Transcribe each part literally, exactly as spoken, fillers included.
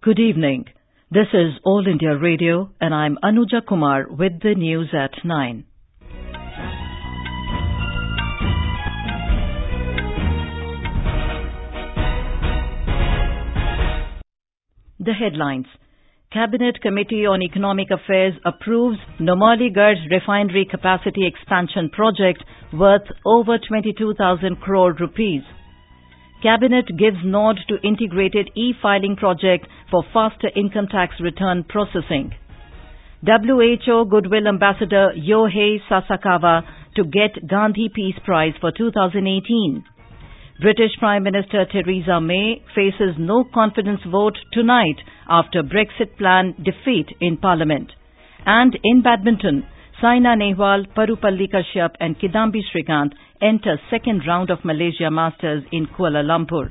Good evening. This is All India Radio and I'm Anuja Kumar with the news at nine. The headlines. Cabinet Committee on Economic Affairs approves Numaligarh Refinery Capacity Expansion Project worth over twenty-two thousand crore rupees. Cabinet gives nod to integrated e-filing project for faster income tax return processing. W H O Goodwill Ambassador Yohei Sasakawa to get Gandhi Peace Prize for two thousand eighteen. British Prime Minister Theresa May faces no confidence vote tonight after Brexit plan defeat in Parliament. And in badminton, Saina Nehwal, Parupalli Kashyap and Kidambi Srikanth enter second round of Malaysia Masters in Kuala Lumpur.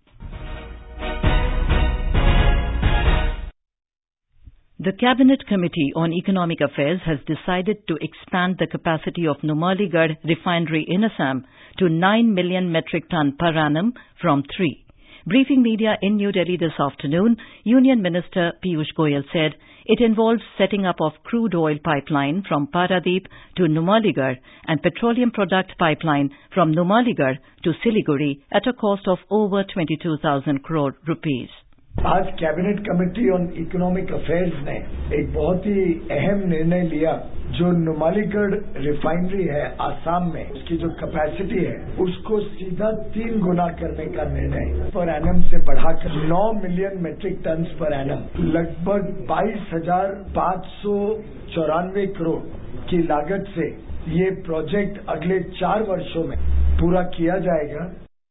The Cabinet Committee on Economic Affairs has decided to expand the capacity of Numaligarh Refinery in Assam to nine million metric ton per annum from three. Briefing media in New Delhi this afternoon, Union Minister Piyush Goyal said it involves setting up of crude oil pipeline from Paradip to Numaligarh and petroleum product pipeline from Numaligarh to Siliguri at a cost of over twenty-two thousand crore rupees. आज cabinet committee on economic affairs ने एक बहुत ही अहम निर्णय लिया जो Numaligarh refinery है आसाम में उसकी जो कैपेसिटी है उसको सीधा तीन गुना करने का निर्णय पर एनम से बढ़ाकर नौ million metric tonne per annum लगभग बाईस हजार पांच सौ चौरानवे करोड़ की लागत से ये प्रोजेक्ट अगले चार वर्षों में पूरा किया जाएगा.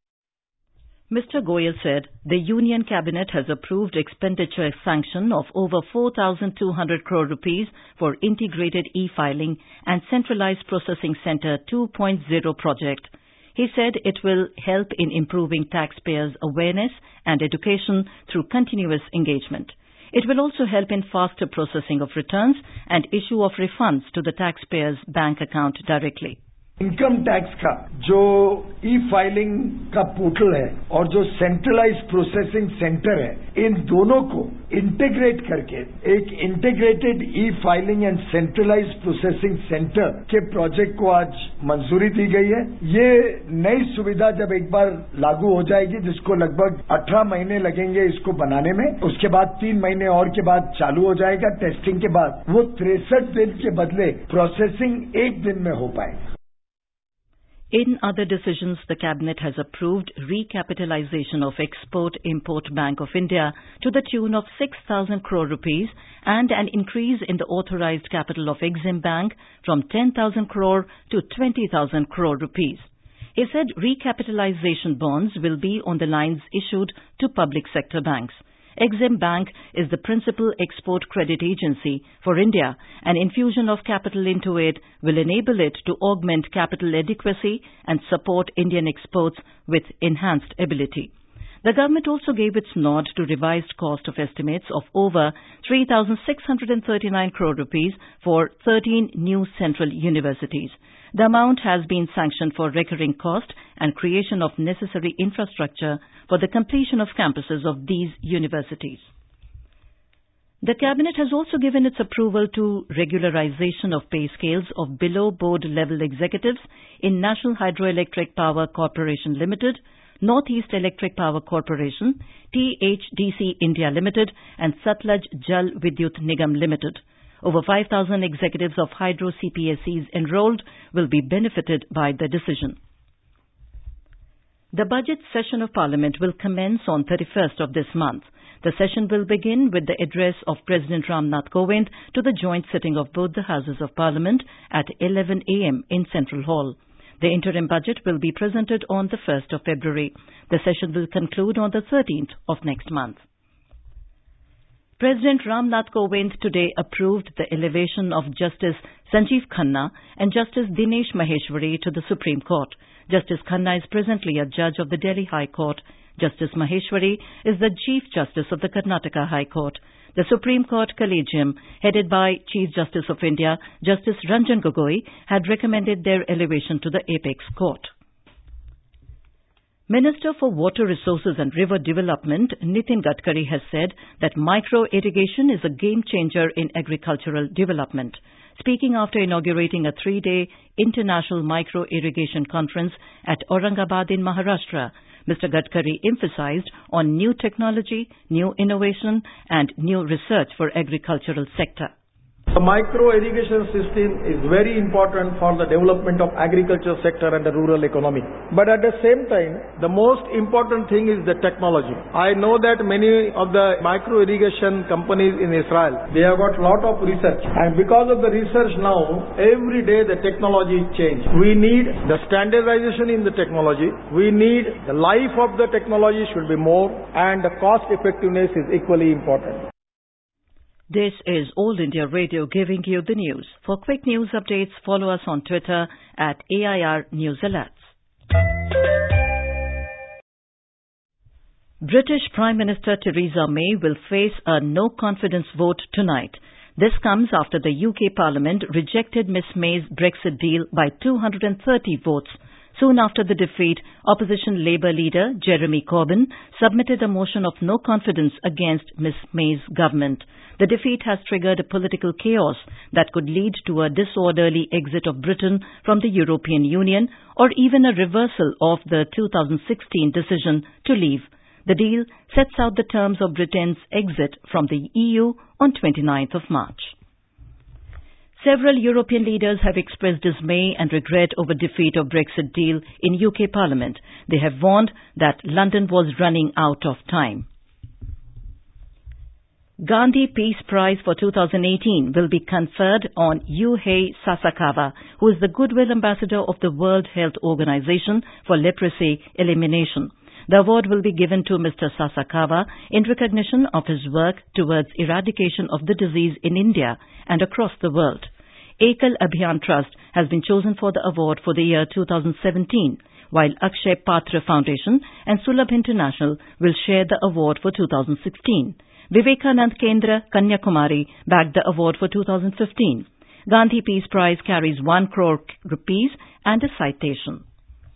Mister Goyal said the Union Cabinet has approved expenditure sanction of over four thousand two hundred crore rupees for integrated e-filing and centralized processing center two point oh project. He said it will help in improving taxpayers' awareness and education through continuous engagement. It will also help in faster processing of returns and issue of refunds to the taxpayer's bank account directly. Income tax का जो ई filing का portal है और जो centralise processing centre है इन दोनों को integrate करके एक integrated e filing and centralise processing centre के प्रोजेक्ट को आज मंजूरी दी गई है. ये नई सुविधा जब एक बार लागू हो जाएगी जिसको लगभग अठारह महीने लगेंगे इसको बनाने में, उसके बाद तीन महीने और के बाद चालू हो जाएगा टेस्टिंग के बाद, वो तिरसठ दिन के बदले प्रोसेसिंग एक दिन में हो पाएगा. In other decisions, the Cabinet has approved recapitalization of Export-Import Bank of India to the tune of six thousand crore rupees and an increase in the authorized capital of Exim Bank from ten thousand crore to twenty thousand crore rupees. He said recapitalization bonds will be on the lines issued to public sector banks. Exim Bank is the principal export credit agency for India. An infusion of capital into it will enable it to augment capital adequacy and support Indian exports with enhanced ability. The government also gave its nod to revised cost of estimates of over three thousand six hundred thirty-nine crore rupees for thirteen new central universities. The amount has been sanctioned for recurring cost and creation of necessary infrastructure for the completion of campuses of these universities. The Cabinet has also given its approval to regularization of pay scales of below board level executives in National Hydroelectric Power Corporation Limited, Northeast Electric Power Corporation, T H D C India Limited and Sutlej Jal Vidyut Nigam Limited. Over five thousand executives of hydro C P S Es enrolled will be benefited by the decision. The budget session of Parliament will commence on thirty-first of this month. The session will begin with the address of President Ramnath Kovind to the joint sitting of both the Houses of Parliament at eleven a m in Central Hall. The interim budget will be presented on the first of February. The session will conclude on the thirteenth of next month. President Ramnath Kovind today approved the elevation of Justice Sanjeev Khanna and Justice Dinesh Maheshwari to the Supreme Court. Justice Khanna is presently a judge of the Delhi High Court. Justice Maheshwari is the Chief Justice of the Karnataka High Court. The Supreme Court Collegium, headed by Chief Justice of India, Justice Ranjan Gogoi, had recommended their elevation to the Apex Court. Minister for Water Resources and River Development, Nitin Gadkari, has said that micro-irrigation is a game-changer in agricultural development. Speaking after inaugurating a three-day International Micro-Irrigation Conference at Aurangabad in Maharashtra, Mister Gadkari emphasized on new technology, new innovation and new research for agricultural sector. The micro-irrigation system is very important for the development of agriculture sector and the rural economy. But at the same time, the most important thing is the technology. I know that many of the micro-irrigation companies in Israel, they have got lot of research. And because of the research now, every day the technology change. We need the standardization in the technology. We need the life of the technology should be more, and the cost effectiveness is equally important. This is All India Radio giving you the news. For quick news updates, follow us on Twitter at A I R News Alerts. British Prime Minister Theresa May will face a no-confidence vote tonight. This comes after the U K Parliament rejected Miss May's Brexit deal by two hundred thirty votes. Soon after the defeat, opposition Labour leader Jeremy Corbyn submitted a motion of no confidence against Miss May's government. The defeat has triggered a political chaos that could lead to a disorderly exit of Britain from the European Union or even a reversal of the two thousand sixteen decision to leave. The deal sets out the terms of Britain's exit from the E U on twenty-ninth of March. Several European leaders have expressed dismay and regret over defeat of Brexit deal in U K Parliament. They have warned that London was running out of time. Gandhi Peace Prize for two thousand eighteen will be conferred on Yuhei Sasakawa, who is the Goodwill Ambassador of the World Health Organization for Leprosy Elimination. The award will be given to Mister Sasakawa in recognition of his work towards eradication of the disease in India and across the world. Ekal Abhiyan Trust has been chosen for the award for the year two thousand seventeen, while Akshay Patra Foundation and Sulabh International will share the award for two thousand sixteen. Vivekanand Kendra, Kanyakumari bagged the award for two thousand fifteen. Gandhi Peace Prize carries one crore rupees and a citation.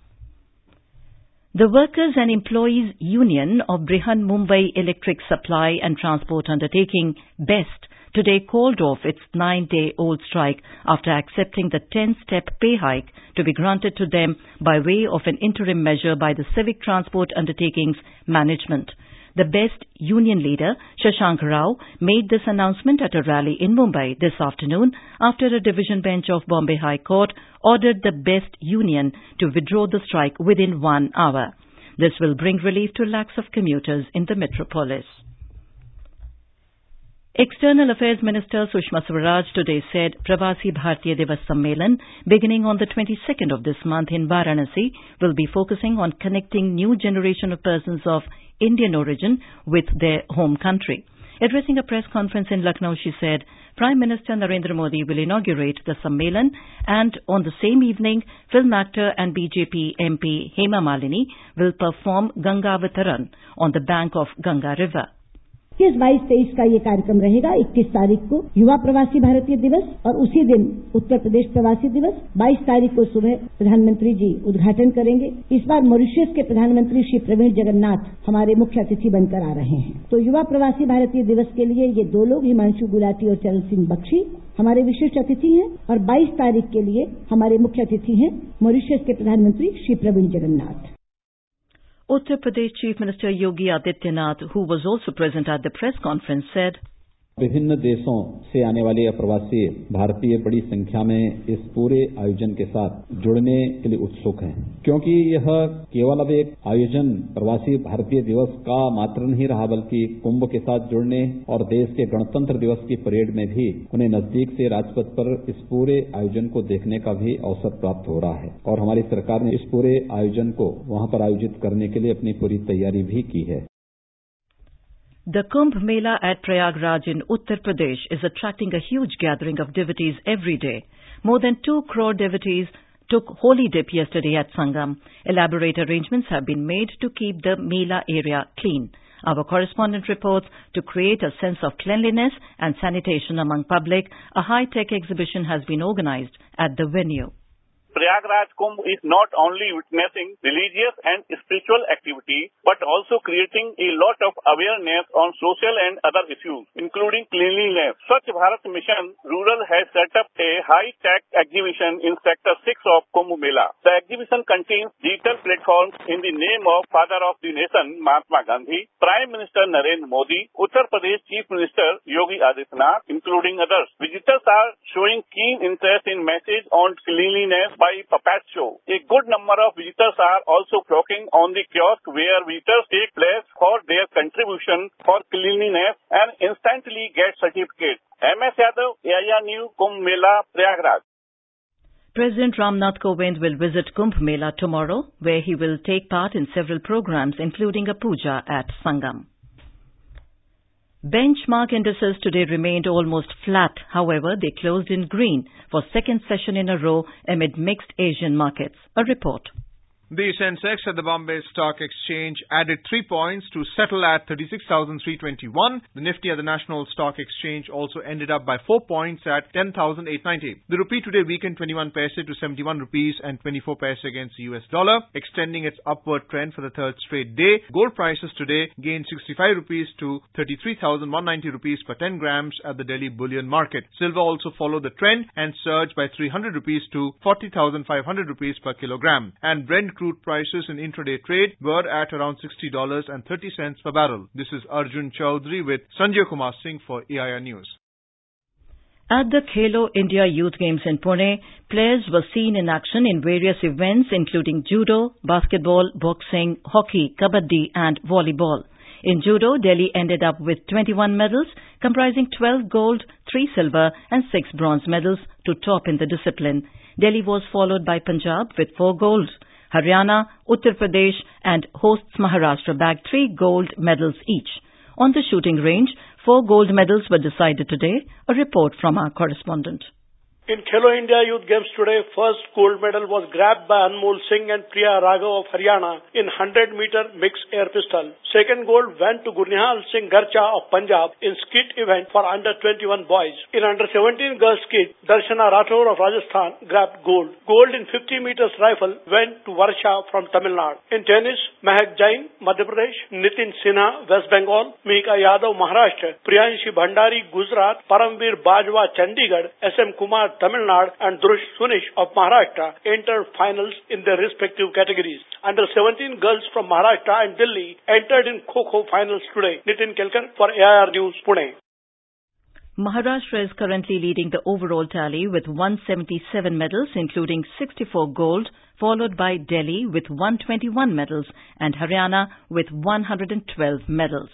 The Workers and Employees Union of Brihan Mumbai Electric Supply and Transport Undertaking, BEST, today called off its nine-day-old strike after accepting the ten-step pay hike to be granted to them by way of an interim measure by the Civic Transport Undertaking's management. The BEST union leader, Shashank Rao, made this announcement at a rally in Mumbai this afternoon after a division bench of Bombay High Court ordered the BEST union to withdraw the strike within one hour. This will bring relief to lakhs of commuters in the metropolis. External Affairs Minister Sushma Swaraj today said Pravasi Bharatiya Divas Sammelan, beginning on the twenty-second of this month in Varanasi, will be focusing on connecting new generation of persons of Indian origin with their home country. Addressing a press conference in Lucknow, she said Prime Minister Narendra Modi will inaugurate the Sammelan, and on the same evening, film actor and B J P M P Hema Malini will perform Ganga Avataran on the bank of Ganga River. इक्कीस बाईस तेईस का ये कार्यक्रम रहेगा. इक्कीस तारीख को युवा प्रवासी भारतीय दिवस और उसी दिन उत्तर प्रदेश प्रवासी दिवस. बाईस तारीख को सुबह प्रधानमंत्री जी उद्घाटन करेंगे. इस बार मॉरिशस के प्रधानमंत्री श्री प्रवीण जगन्नाथ हमारे मुख्य अतिथि बनकर आ रहे हैं. तो युवा प्रवासी भारतीय दिवस के लिए ये दो लोग, हिमांशु गुलाटी और चरण सिंह बख्शी, हमारे विशिष्ट अतिथि हैं. और बाईस तारीख के लिए हमारे मुख्य अतिथि हैं मॉरिशस के प्रधानमंत्री Shri Praveen Jagannath. Uttar Pradesh Chief Minister Yogi Adityanath, who was also present at the press conference, said, विभिन्न देशों से आने वाले अप्रवासी भारतीय बड़ी संख्या में इस पूरे आयोजन के साथ जुड़ने के लिए उत्सुक हैं, क्योंकि यह केवल अब एक आयोजन प्रवासी भारतीय दिवस का मात्र नहीं रहा, बल्कि कुंभ के साथ जुड़ने और देश के गणतंत्र दिवस की परेड में भी उन्हें नजदीक से राजपथ पर इस पूरे आयोजन को देखने का भी अवसर प्राप्त हो रहा है. और हमारी सरकार ने इस पूरे आयोजन को वहां पर आयोजित करने के लिए अपनी पूरी तैयारी भी की है. The Kumbh Mela at Prayagraj in Uttar Pradesh is attracting a huge gathering of devotees every day. More than two crore devotees took holy dip yesterday at Sangam. Elaborate arrangements have been made to keep the Mela area clean. Our correspondent reports to create a sense of cleanliness and sanitation among public, a high-tech exhibition has been organized at the venue. Prayagraj Kumbh is not only witnessing religious and spiritual activity, but also creating a lot of awareness on social and other issues, including cleanliness. Swachh Bharat Mission Rural has set up a high-tech exhibition in Sector six of Kumbh Mela. The exhibition contains digital platforms in the name of Father of the Nation, Mahatma Gandhi, Prime Minister Narendra Modi, Uttar Pradesh Chief Minister Yogi Adityanath, including others. Visitors are showing keen interest in message on cleanliness by puppet show. A good number of visitors are also flocking on the kiosk where visitors take place for their contribution for cleanliness and instantly get certificates. M S Yadav, A I R News, Kumbh Mela, Prayagraj. President Ramnath Kovind will visit Kumbh Mela tomorrow, where he will take part in several programs, including a puja at Sangam. Benchmark indices today remained almost flat. However, they closed in green for second session in a row amid mixed Asian markets. A report. The Sensex at the Bombay Stock Exchange added three points to settle at thirty-six thousand three hundred twenty-one. The Nifty at the National Stock Exchange also ended up by four points at ten thousand eight hundred ninety. The rupee today weakened twenty-one paise to seventy-one rupees and twenty-four paise against the U S dollar, extending its upward trend for the third straight day. Gold prices today gained sixty-five rupees to thirty-three thousand one hundred ninety rupees per ten grams at the Delhi bullion market. Silver also followed the trend and surged by three hundred rupees to forty thousand five hundred rupees per kilogram. And Brent crude prices in intraday trade were at around sixty dollars and thirty cents per barrel. This is Arjun Chaudhary with Sanjay Kumar Singh for A I R News. At the Khelo India Youth Games in Pune, players were seen in action in various events including judo, basketball, boxing, hockey, kabaddi and volleyball. In judo, Delhi ended up with twenty-one medals, comprising twelve gold, three silver and six bronze medals to top in the discipline. Delhi was followed by Punjab with four golds. Haryana, Uttar Pradesh and hosts Maharashtra bagged three gold medals each. On the shooting range, four gold medals were decided today. A report from our correspondent. In Khelo India Youth Games today, first gold medal was grabbed by Anmol Singh and Priya Raghav of Haryana in one hundred meter mixed air pistol. Second gold went to Gurnihal Singh Garcha of Punjab in skeet event for under twenty-one boys. In under seventeen girls skeet, Darshana Rathore of Rajasthan grabbed gold. Gold in fifty meters rifle went to Varsha from Tamil Nadu. In tennis, Mahak Jain, Madhya Pradesh, Nitin Sinha, West Bengal, Mika Yadav, Maharashtra, Priyanshi Bhandari, Gujarat, Paramveer Bajwa, Chandigarh, S M Kumar, Tamil Nadu and Dhrush Sunish of Maharashtra entered finals in their respective categories. Under seventeen girls from Maharashtra and Delhi entered in Kho-Kho finals today. Nitin Kelkar for A I R News, Pune. Maharashtra is currently leading the overall tally with one hundred seventy-seven medals, including sixty-four gold, followed by Delhi with one hundred twenty-one medals and Haryana with one hundred twelve medals.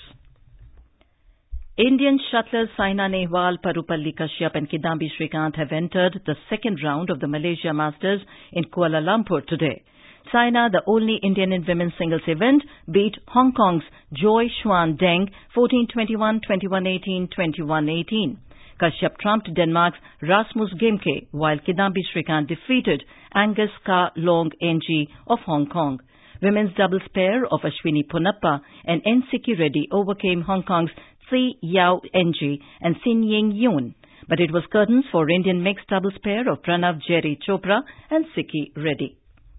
Indian shuttlers Saina Nehwal, Parupalli Kashyap and Kidambi Srikanth have entered the second round of the Malaysia Masters in Kuala Lumpur today. Saina, the only Indian in women's singles event, beat Hong Kong's Joy Xuan Deng fourteen twenty-one, twenty-one eighteen, twenty-one eighteen. Kashyap trumped Denmark's Rasmus Gemke, while Kidambi Srikanth defeated Angus Ka Long N G of Hong Kong. Women's doubles pair of Ashwini Ponappa and N Sikki Reddy overcame Hong Kong's Tsi Yao N G and Sin Ying Yoon. But it was curtains for Indian mixed doubles pair of Pranav Jerry Chopra and Sikki Reddy.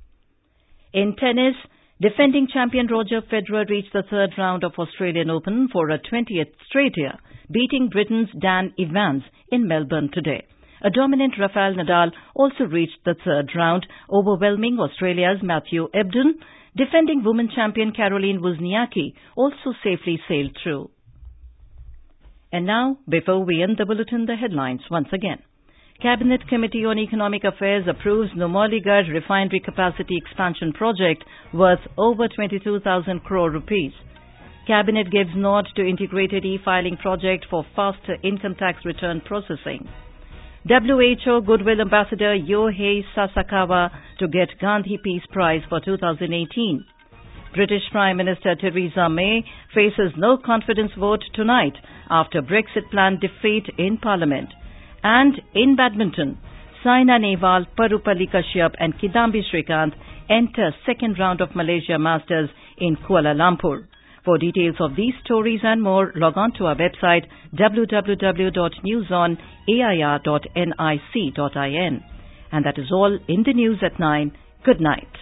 In tennis, defending champion Roger Federer reached the third round of Australian Open for a twentieth straight year, beating Britain's Dan Evans in Melbourne today. A dominant Rafael Nadal also reached the third round, overwhelming Australia's Matthew Ebden. Defending women champion Caroline Wozniacki also safely sailed through. And now, before we end the bulletin, the headlines once again. Cabinet Committee on Economic Affairs approves Numaligarh Refinery Capacity Expansion Project worth over twenty-two thousand crore rupees. Cabinet gives nod to Integrated E-Filing Project for faster income tax return processing. W H O Goodwill Ambassador Yohei Sasakawa to get Gandhi Peace Prize for two thousand eighteen. British Prime Minister Theresa May faces no confidence vote tonight after Brexit plan defeat in Parliament. And in badminton, Saina Nehwal, Parupalli Kashyap and Kidambi Srikanth enter second round of Malaysia Masters in Kuala Lumpur. For details of these stories and more, log on to our website w w w dot news on a i r dot nic dot in. And that is all in the news at nine. Good night.